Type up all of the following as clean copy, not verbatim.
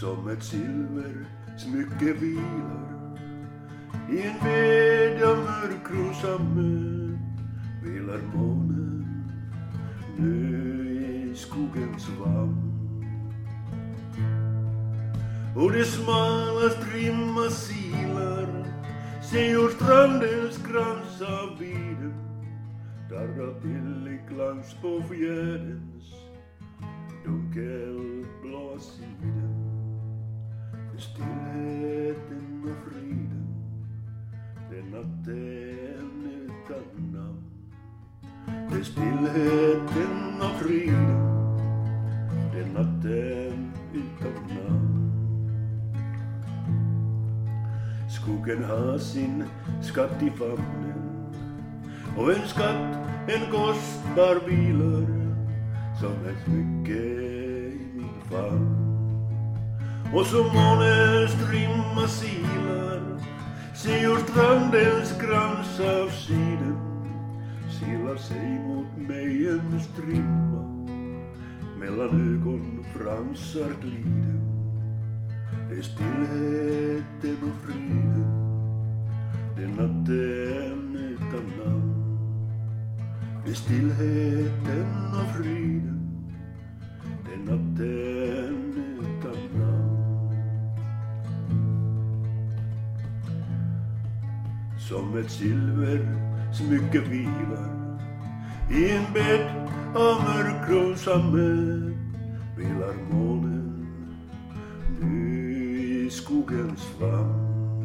som ett silversmycke vilar i en ved av mörkrosamme. Vilar månen nu i skogens vann, och det smala strimma silar ser strandens krans av viden, darrar till i glans på fjärdens dunkelblå siden. Stillheten och friden, den natten utan namn. Det stillheten och friden, den natten utan namn. Skogen har sin skatt i famnen, och en skatt, en kostbar vilar som ett smycke i min famn. Och som månens strimma silar ser strandens krans av siden, silar sig mot mig en strimma, mellan ögonfransar glider. Det är stillheten och friden, det är natten utan namn. Det är stillheten och friden, det är natten utan namn. Som ett silversmycke vilar i en bädd av mörkrosamme, vilar månen nu i skogens famn.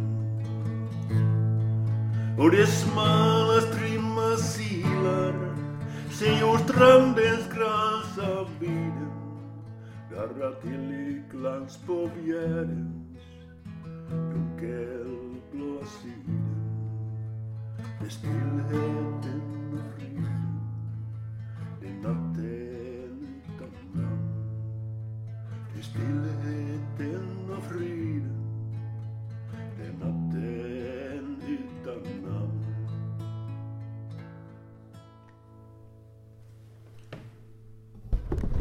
Och det smala strimma silar ser strandens krans av viden, darrar till i glans på fjärden,